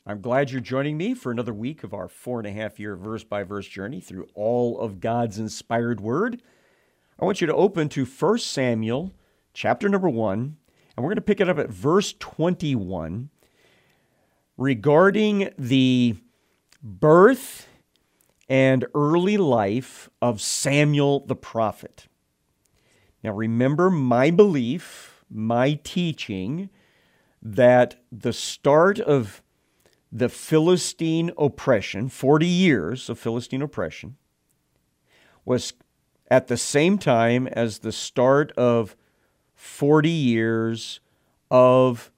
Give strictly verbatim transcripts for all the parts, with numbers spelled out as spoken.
I'm glad you're joining me for another week of our four and a half year verse by verse journey through all of God's inspired word. I want you to open to First Samuel chapter number one, and we're going to pick it up at verse twenty-one regarding the birth and early life of Samuel the prophet. Now remember my belief, my teaching, that the start of the Philistine oppression, forty years of Philistine oppression, was at the same time as the start of forty years of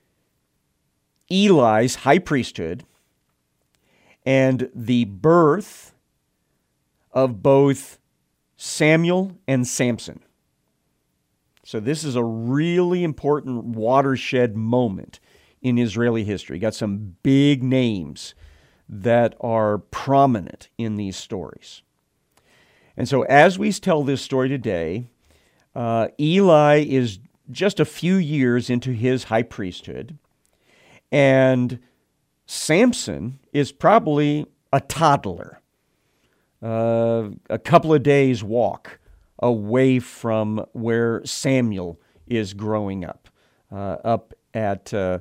Eli's high priesthood and the birth of both Samuel and Samson. So this is a really important watershed moment in Israeli history. Got some big names that are prominent in these stories. And so as we tell this story today, uh, Eli is just a few years into his high priesthood, and Samson is probably a toddler, uh, a couple of days' walk away from where Samuel is growing up, uh, up at uh,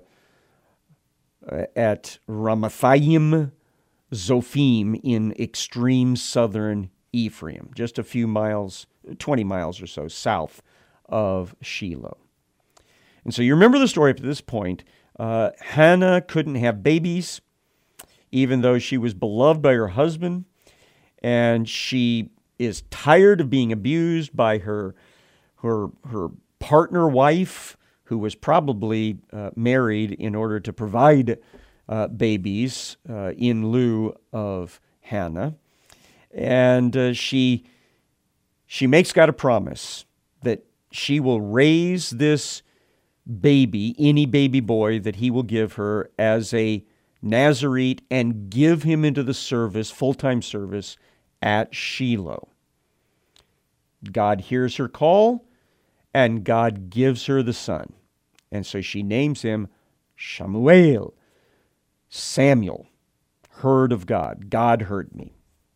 at Ramathaim Zophim in extreme southern Ephraim, just a few miles, twenty miles or so south of Shiloh. And so you remember the story up to this point. Uh, Hannah couldn't have babies, even though she was beloved by her husband, and she is tired of being abused by her her her partner wife, who was probably uh, married in order to provide uh, babies uh, in lieu of Hannah. And uh, she she makes God a promise that she will raise this baby, any baby boy that he will give her, as a Nazarite and give him into the service, full-time service, at Shiloh. God hears her call, and God gives her the son. And so she names him Shamuel, Samuel, heard of God. God heard me.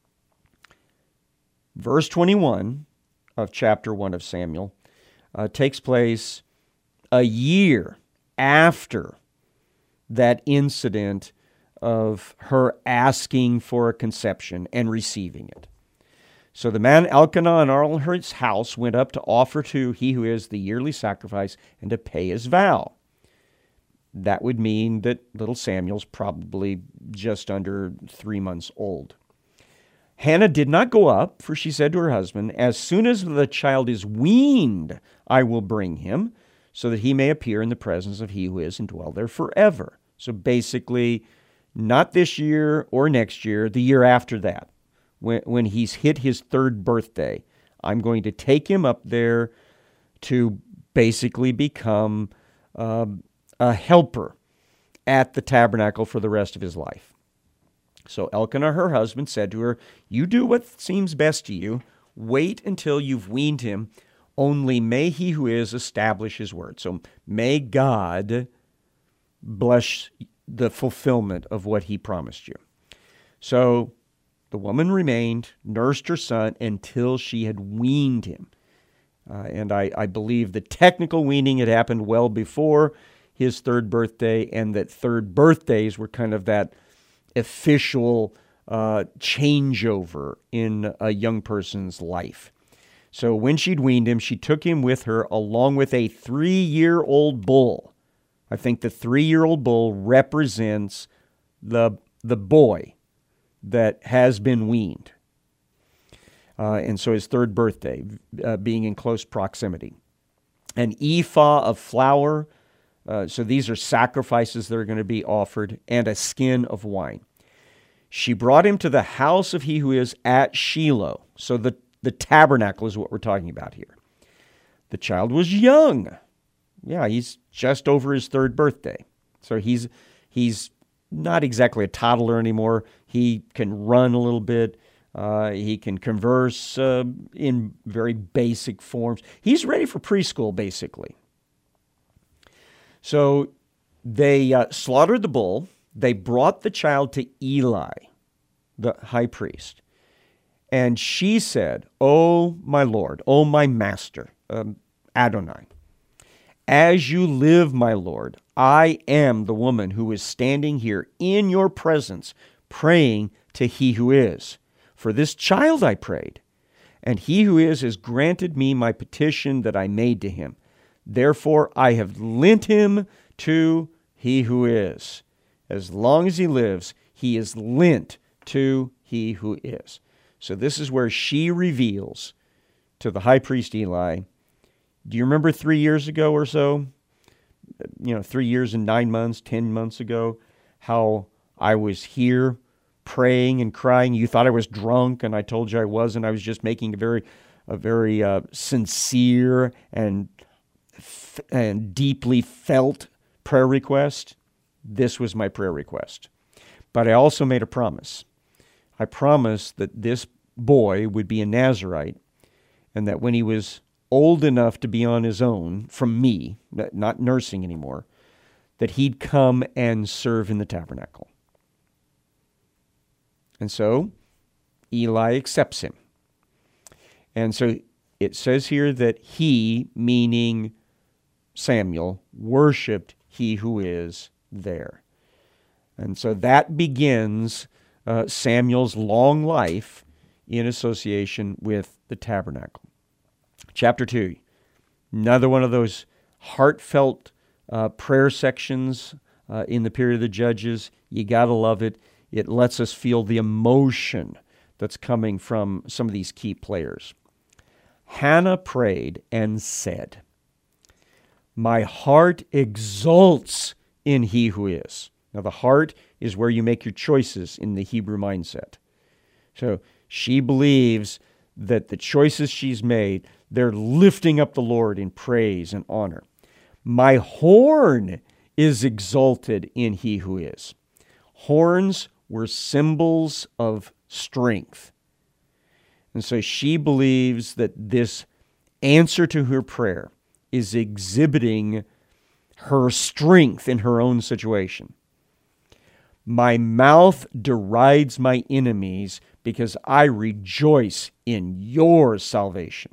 Verse twenty-one of chapter one of Samuel uh, takes place a year after that incident of her asking for a conception and receiving it. So the man Elkanah and all his house went up to offer to he who is the yearly sacrifice and to pay his vow. That would mean that little Samuel's probably just under three months old. Hannah did not go up, for she said to her husband, "As soon as the child is weaned, I will bring him, so that he may appear in the presence of he who is and dwell there forever." So basically, not this year or next year, the year after that. When, when he's hit his third birthday, I'm going to take him up there to basically become uh, a helper at the tabernacle for the rest of his life. So Elkanah, her husband, said to her, "You do what seems best to you. Wait until you've weaned him. Only may he who is establish his word." So may God bless the fulfillment of what he promised you. So the woman remained, nursed her son until she had weaned him. Uh, and I, I believe the technical weaning had happened well before his third birthday, and that third birthdays were kind of that official uh, changeover in a young person's life. So when she'd weaned him, she took him with her along with a three-year-old bull. I think the three-year-old bull represents the, the boy that has been weaned. Uh, and so his third birthday, uh, being in close proximity. An ephah of flour, uh, so these are sacrifices that are going to be offered, and a skin of wine. She brought him to the house of he who is at Shiloh. So the, the tabernacle is what we're talking about here. The child was young. Yeah, he's just over his third birthday. So he's he's not exactly a toddler anymore. He can run a little bit. Uh, he can converse uh, in very basic forms. He's ready for preschool, basically. So they uh, slaughtered the bull, they brought the child to Eli, the high priest. And she said, "Oh, my Lord, oh, my master, um, Adonai, as you live, my Lord, I am the woman who is standing here in your presence, praying to he who is. For this child I prayed, and he who is has granted me my petition that I made to him. Therefore I have lent him to he who is. As long as he lives, he is lent to he who is." So this is where she reveals to the high priest Eli, do you remember three years ago or so, you know, three years and nine months, ten months ago, how I was here praying and crying? You thought I was drunk, and I told you I wasn't. I was just making a very, a very uh, sincere and and deeply felt prayer request. This was my prayer request. But I also made a promise. I promised that this boy would be a Nazirite, and that when he was old enough to be on his own from me, not nursing anymore, that he'd come and serve in the tabernacle. And so Eli accepts him. And so it says here that he, meaning Samuel, worshiped he who is there. And so that begins uh, Samuel's long life in association with the tabernacle. Chapter two, another one of those heartfelt uh, prayer sections uh, in the period of the Judges. You got to love it. It lets us feel the emotion that's coming from some of these key players. Hannah prayed and said, "My heart exults in he who is." Now, the heart is where you make your choices in the Hebrew mindset. So she believes that the choices she's made, they're lifting up the Lord in praise and honor. "My horn is exalted in he who is." Horns were symbols of strength. And so she believes that this answer to her prayer is exhibiting her strength in her own situation. "My mouth derides my enemies because I rejoice in your salvation."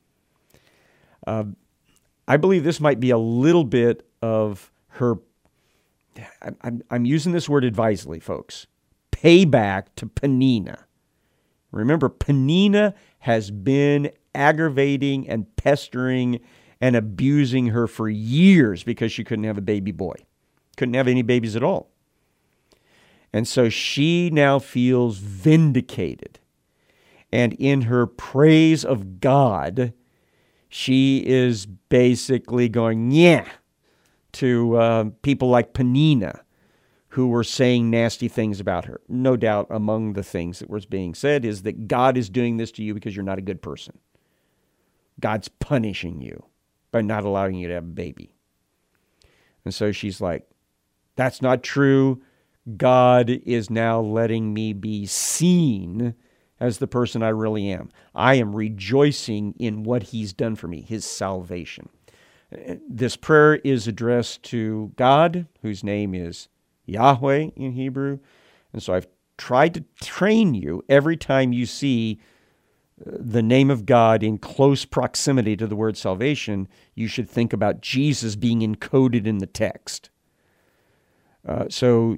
Uh, I believe this might be a little bit of her, I'm, I'm using this word advisedly, folks, payback to Peninnah. Remember, Peninnah has been aggravating and pestering and abusing her for years because she couldn't have a baby boy. Couldn't have any babies at all. And so she now feels vindicated. And in her praise of God, she is basically going, yeah, to uh, people like Peninnah, who were saying nasty things about her. No doubt among the things that was being said is that God is doing this to you because you're not a good person. God's punishing you by not allowing you to have a baby. And so she's like, that's not true. God is now letting me be seen as the person I really am. I am rejoicing in what he's done for me, his salvation. This prayer is addressed to God, whose name is Yahweh in Hebrew. And so I've tried to train you every time you see the name of God in close proximity to the word salvation, you should think about Jesus being encoded in the text. Uh, so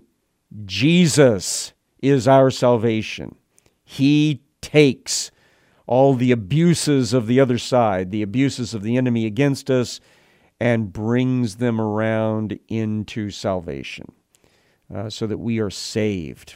Jesus is our salvation. He takes all the abuses of the other side, the abuses of the enemy against us, and brings them around into salvation uh, so that we are saved.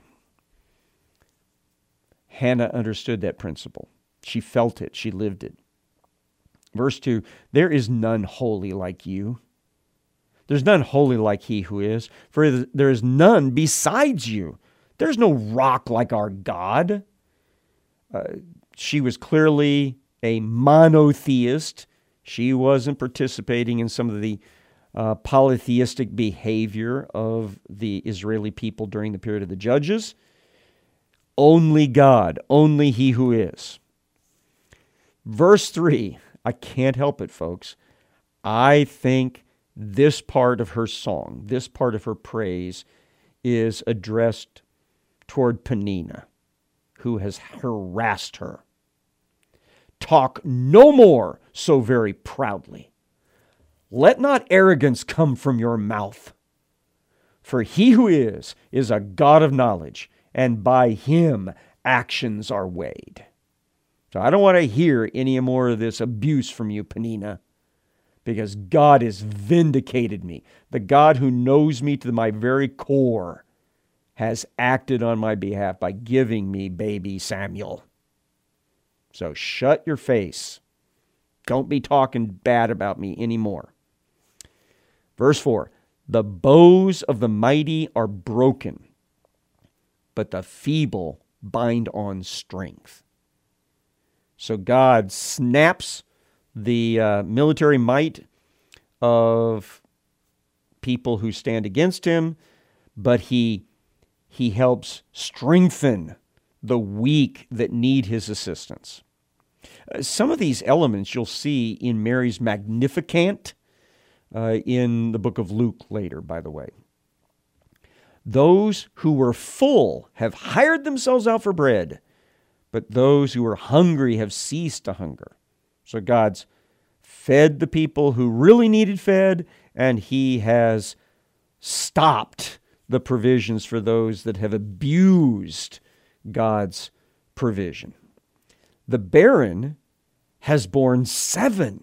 Hannah understood that principle. She felt it. She lived it. Verse two, there is none holy like you. There's none holy like he who is, for there is none besides you. There's no rock like our God. Uh, she was clearly a monotheist. She wasn't participating in some of the uh, polytheistic behavior of the Israeli people during the period of the Judges. Only God, only he who is. Verse three, I can't help it, folks. I think this part of her song, this part of her praise, is addressed toward Peninnah, who has harassed her. Talk no more so very proudly. Let not arrogance come from your mouth. For he who is, is a God of knowledge, and by him actions are weighed. So I don't want to hear any more of this abuse from you, Peninnah, because God has vindicated me. The God who knows me to my very core has acted on my behalf by giving me baby Samuel. So shut your face. Don't be talking bad about me anymore. Verse four, the bows of the mighty are broken, but the feeble bind on strength. So God snaps the uh, military might of people who stand against him, but he, he helps strengthen the weak that need his assistance. Uh, some of these elements you'll see in Mary's Magnificat uh, in the book of Luke later, by the way. Those who were full have hired themselves out for bread, but those who were hungry have ceased to hunger. So God's fed the people who really needed fed, and he has stopped the provisions for those that have abused God's provision. The barren has borne seven.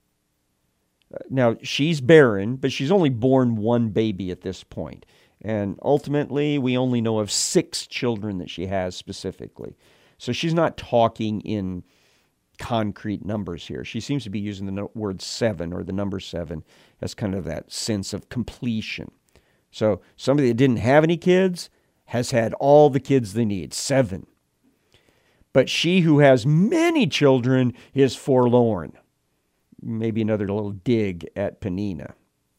Now, she's barren, but she's only borne one baby at this point. And ultimately, we only know of six children that she has specifically. So she's not talking in concrete numbers here. She seems to be using the word seven or the number seven as kind of that sense of completion. So somebody that didn't have any kids has had all the kids they need, seven. But she who has many children is forlorn. Maybe another little dig at Peninnah.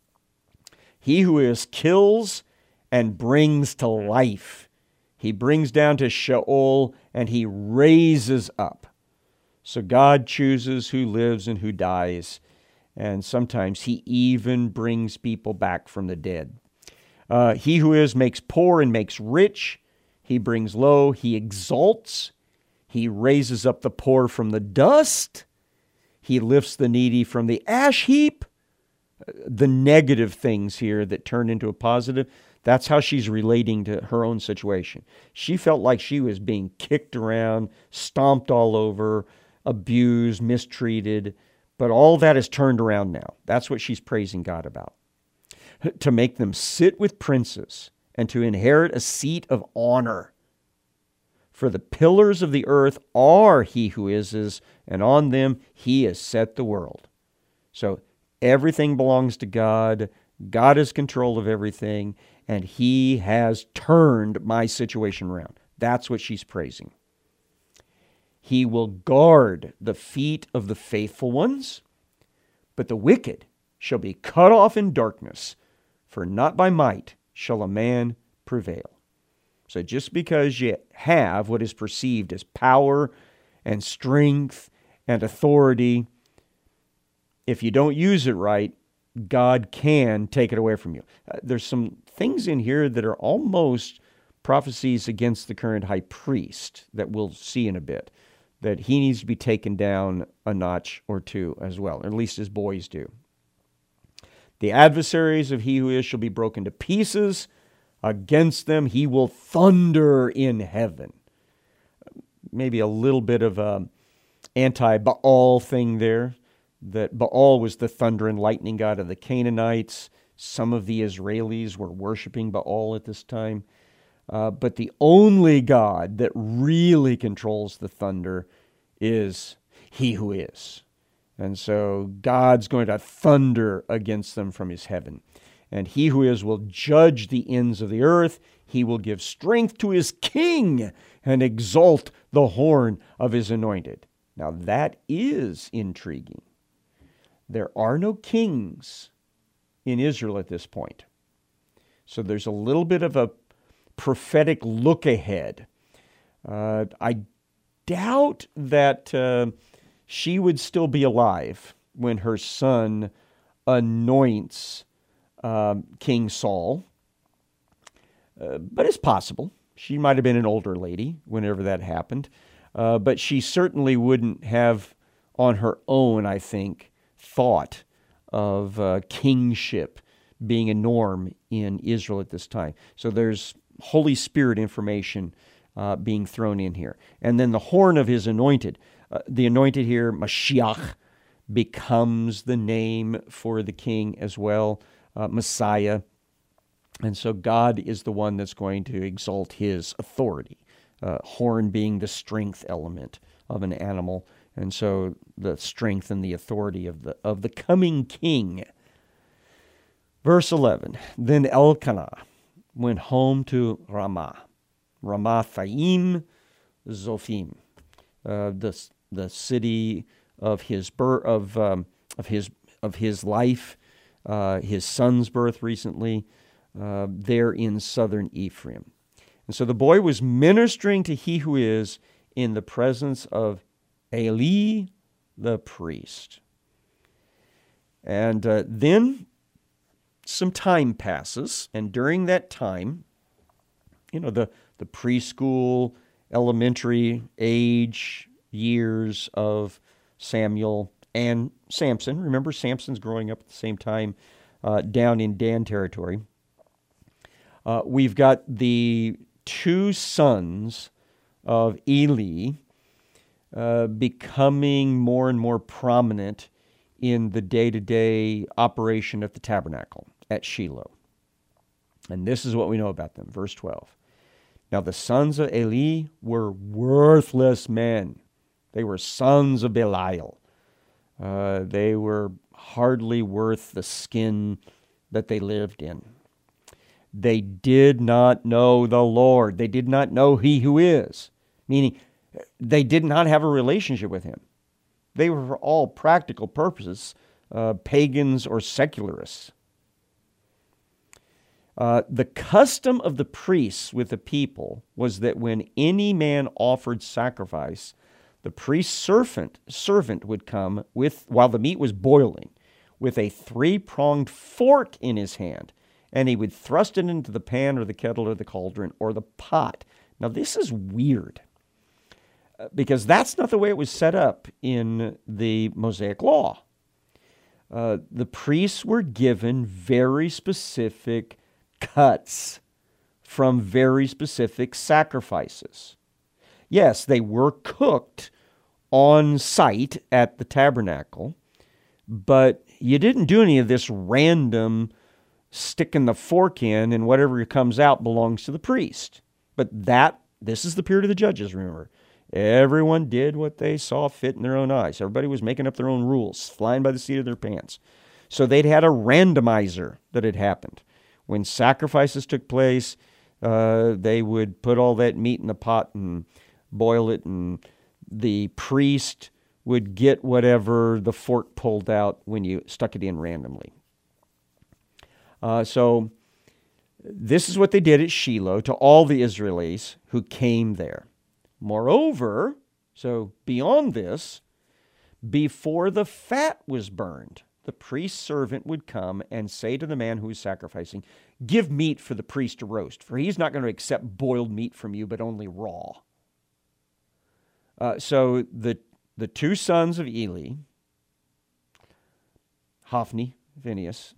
He who is kills and brings to life. He brings down to Sheol and he raises up. So God chooses who lives and who dies. And sometimes he even brings people back from the dead. Uh, he who is makes poor and makes rich. He brings low. He exalts. He raises up the poor from the dust. He lifts the needy from the ash heap. The negative things here that turn into a positive, that's how she's relating to her own situation. She felt like she was being kicked around, stomped all over, abused, mistreated, but all that is turned around now. That's what she's praising God about. To make them sit with princes and to inherit a seat of honor. For the pillars of the earth are he who is, and on them he has set the world. So everything belongs to God. God has control of everything, and he has turned my situation around. That's what she's praising. He will guard the feet of the faithful ones, but the wicked shall be cut off in darkness, for not by might shall a man prevail. So just because you have what is perceived as power and strength and authority, if you don't use it right, God can take it away from you. Uh, there's some things in here that are almost prophecies against the current high priest that we'll see in a bit, that he needs to be taken down a notch or two as well, or at least his boys do. The adversaries of he who is shall be broken to pieces. Against them he will thunder in heaven. Maybe a little bit of a anti-Baal thing there, that Baal was the thunder and lightning god of the Canaanites. Some of the Israelis were worshiping Baal at this time. Uh, but the only God that really controls the thunder is he who is. And so God's going to thunder against them from his heaven. And he who is will judge the ends of the earth. He will give strength to his king and exalt the horn of his anointed. Now that is intriguing. There are no kings in Israel at this point. So there's a little bit of a prophetic look ahead. Uh, I doubt that uh, she would still be alive when her son anoints um, King Saul. uh, but it's possible. She might have been an older lady whenever that happened. Uh, but she certainly wouldn't have on her own, I think, thought of uh, kingship being a norm in Israel at this time. So there's Holy Spirit information uh, being thrown in here. And then the horn of his anointed. Uh, the anointed here, Mashiach, becomes the name for the king as well, uh, Messiah. And so God is the one that's going to exalt his authority, uh, horn being the strength element of an animal. And so the strength and the authority of the of the coming king. Verse eleven, then Elkanah went home to Ramah, Ramathaim Zophim, uh, the the city of his birth, of um, of his of his life, uh, his son's birth recently, uh, there in southern Ephraim. And so the boy was ministering to he who is in the presence of Eli the priest. And uh, then some time passes, and during that time, you know, the, the preschool, elementary age years of Samuel and Samson. Remember, Samson's growing up at the same time uh, down in Dan territory. Uh, we've got the two sons of Eli uh, becoming more and more prominent in the day-to-day operation of the tabernacle at Shiloh. And this is what we know about them. Verse twelve. Now the sons of Eli were worthless men. They were sons of Belial. Uh, they were hardly worth the skin that they lived in. They did not know the Lord. They did not know he who is, meaning they did not have a relationship with him. They were, for all practical purposes, uh, pagans or secularists. Uh, the custom of the priests with the people was that when any man offered sacrifice, the priest's servant, servant would come with, while the meat was boiling, with a three-pronged fork in his hand, and he would thrust it into the pan or the kettle or the cauldron or the pot. Now, this is weird, because that's not the way it was set up in the Mosaic Law. Uh, the priests were given very specific cuts from very specific sacrifices. Yes, they were cooked on site at the tabernacle, but you didn't do any of this random sticking the fork in and whatever comes out belongs to the priest. But that, this is the period of the judges, remember. Everyone did what they saw fit in their own eyes. Everybody was making up their own rules, flying by the seat of their pants. So they'd had a randomizer that had happened. When sacrifices took place, uh, they would put all that meat in the pot and boil it, and the priest would get whatever the fork pulled out when you stuck it in randomly. Uh, so this is what they did at Shiloh to all the Israelis who came there. Moreover, so beyond this, before the fat was burned, the priest's servant would come and say to the man who was sacrificing, "Give meat for the priest to roast, for he's not going to accept boiled meat from you, but only raw." Uh, so the the two sons of Eli, Hophni, Phinehas,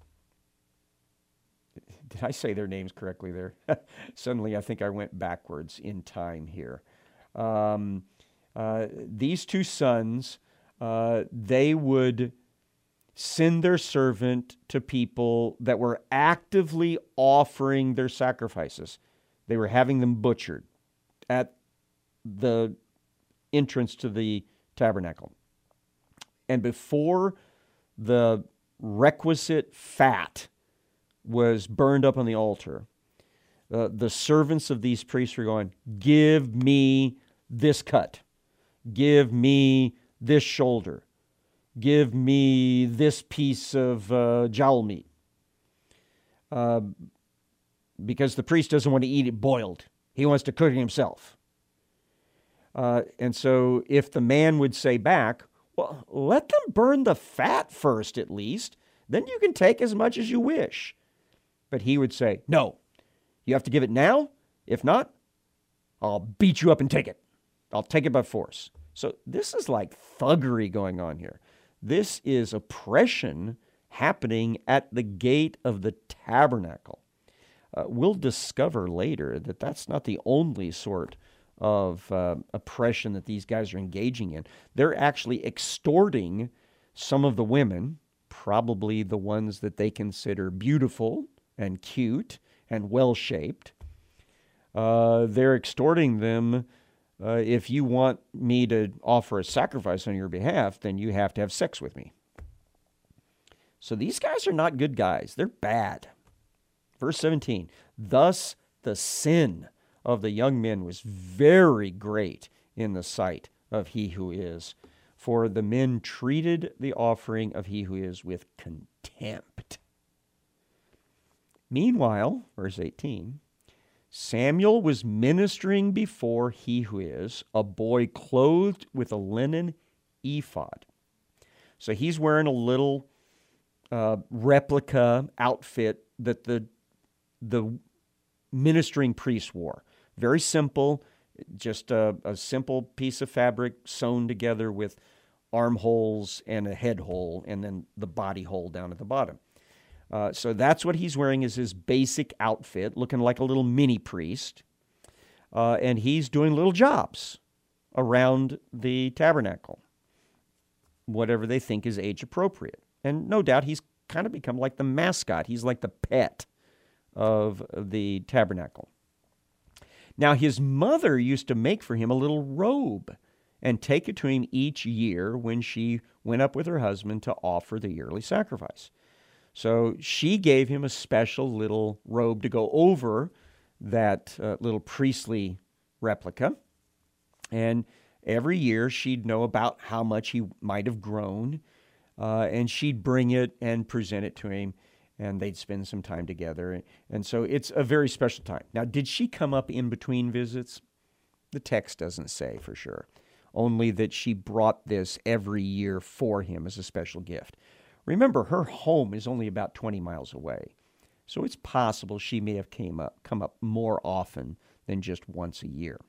did I say their names correctly there? Suddenly I think I went backwards in time here. Um, uh, these two sons, uh, they would send their servant to people that were actively offering their sacrifices. They were having them butchered at the entrance to the tabernacle. And before the requisite fat was burned up on the altar, uh, the servants of these priests were going, "Give me this cut. Give me this shoulder. Give me this piece of uh, jowl meat." Uh, because the priest doesn't want to eat it boiled. He wants to cook it himself. Uh, and so if the man would say back, "Well, let them burn the fat first at least, then you can take as much as you wish." But he would say, "No, You have to give it now. If not, I'll beat you up and take it. I'll take it by force. So this is like thuggery going on here. This is oppression happening at the gate of the tabernacle. Uh, we'll discover later that that's not the only sort of uh, oppression that these guys are engaging in. They're actually extorting some of the women, probably the ones that they consider beautiful and cute and well-shaped. Uh, they're extorting them. Uh, if you want me to offer a sacrifice on your behalf, then you have to have sex with me. So these guys are not good guys. They're bad. Verse seventeen, thus the sin of the young men was very great in the sight of he who is, for the men treated the offering of he who is with contempt. Meanwhile, verse eighteen, Samuel was ministering before he who is, a boy clothed with a linen ephod. So he's wearing a little uh, replica outfit that the the ministering priest wore. Very simple, just a, a simple piece of fabric sewn together with armholes and a head hole, and then the body hole down at the bottom. Uh, so that's what he's wearing, is his basic outfit, looking like a little mini priest. Uh, and he's doing little jobs around the tabernacle, whatever they think is age appropriate. And no doubt he's kind of become like the mascot. He's like the pet of the tabernacle. Now, his mother used to make for him a little robe and take it to him each year when she went up with her husband to offer the yearly sacrifice. So she gave him a special little robe to go over that uh, little priestly replica. And every year she'd know about how much he might have grown, uh, and she'd bring it and present it to him, and they'd spend some time together. And so it's a very special time. Now, did she come up in between visits? The text doesn't say for sure, only that she brought this every year for him as a special gift. Remember, her home is only about twenty miles away, so it's possible she may have came up, come up more often than just once a year.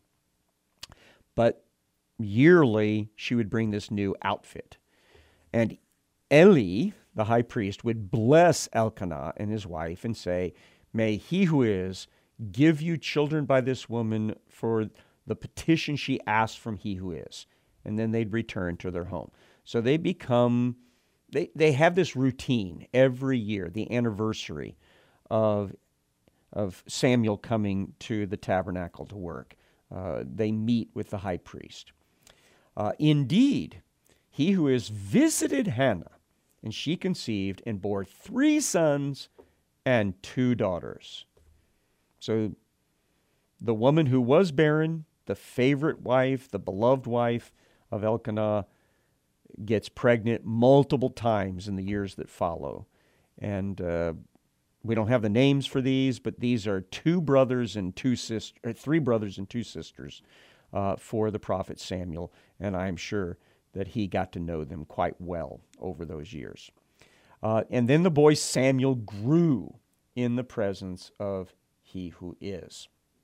But yearly, she would bring this new outfit. And Eli, the high priest, would bless Elkanah and his wife and say, "May he who is give you children by this woman for the petition she asked from he who is." And then they'd return to their home. So they become... They they have this routine every year, the anniversary of, of Samuel coming to the tabernacle to work. Uh, they meet with the high priest. Uh, Indeed, he who is visited Hannah, and she conceived and bore three sons and two daughters. So the woman who was barren, the favorite wife, the beloved wife of Elkanah, gets pregnant multiple times in the years that follow. And uh, we don't have the names for these, but these are two brothers and two sisters, or three brothers and two sisters uh, for the prophet Samuel. And I'm sure that he got to know them quite well over those years. Uh, and then the boy Samuel grew in the presence of he who is.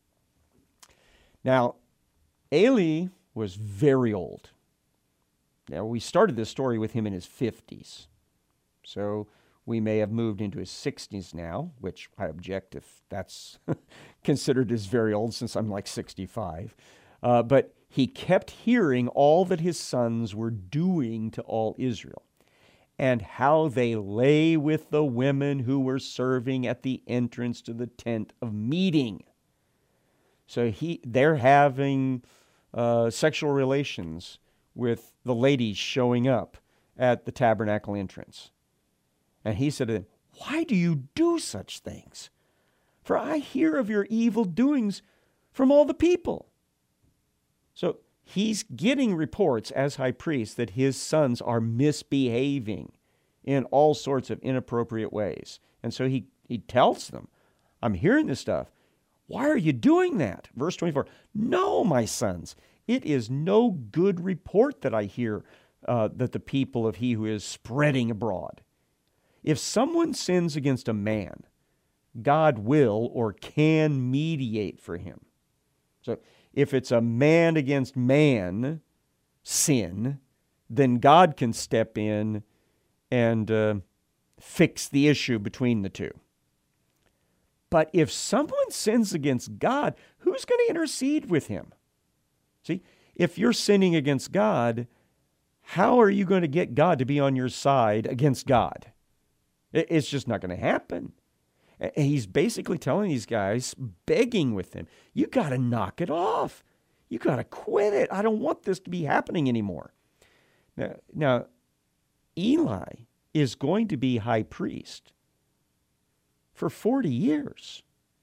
Now, Eli was very old. Now, we started this story with him in his fifties, so we may have moved into his sixties now, which I object if that's considered as very old, since I'm like sixty-five. Uh, but he kept hearing all that his sons were doing to all Israel, and how they lay with the women who were serving at the entrance to the tent of meeting. So he, they're having uh, sexual relations with the ladies showing up at the tabernacle entrance. And he said to them, "Why do you do such things? For I hear of your evil doings from all the people." So he's getting reports as high priest that his sons are misbehaving in all sorts of inappropriate ways. And so he, he tells them, "I'm hearing this stuff. Why are you doing that?" Verse twenty-four, "No, my sons, it is no good report that I hear uh, that the people of he who is spreading abroad. If someone sins against a man, God will or can mediate for him. So if it's a man against man sin, then God can step in and uh, fix the issue between the two. But if someone sins against God, who's going to intercede with him? See, if you're sinning against God, how are you going to get God to be on your side against God? It's just not going to happen. He's basically telling these guys, begging with them, you got to knock it off. You got to quit it. I don't want this to be happening anymore. Now, now, Eli is going to be high priest for forty years.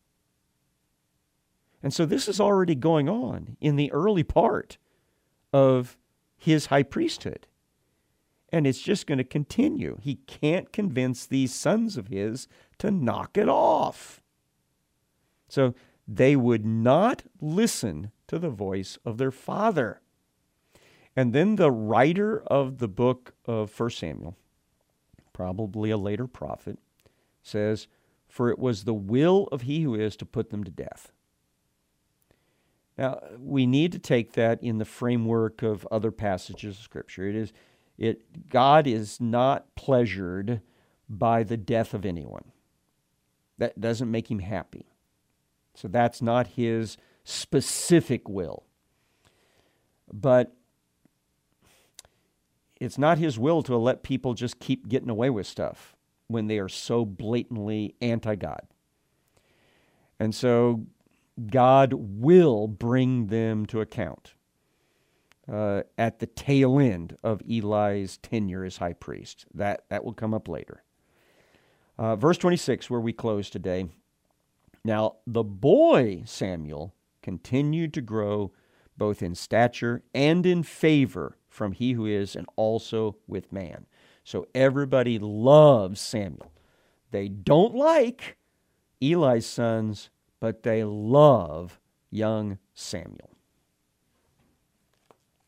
And so this is already going on in the early part of his high priesthood. And it's just going to continue. He can't convince these sons of his to knock it off. So they would not listen to the voice of their father. And then the writer of the book of First Samuel, probably a later prophet, says, "For it was the will of he who is to put them to death." Now, we need to take that in the framework of other passages of Scripture. It is, it God is not pleasured by the death of anyone. That doesn't make him happy. So that's not his specific will. But it's not his will to let people just keep getting away with stuff when they are so blatantly anti-God. And so God will bring them to account uh, at the tail end of Eli's tenure as high priest. That, that will come up later. Uh, verse twenty-six, where we close today. Now, the boy Samuel continued to grow both in stature and in favor from he who is, and also with man. So everybody loves Samuel. They don't like Eli's sons, but they love young Samuel.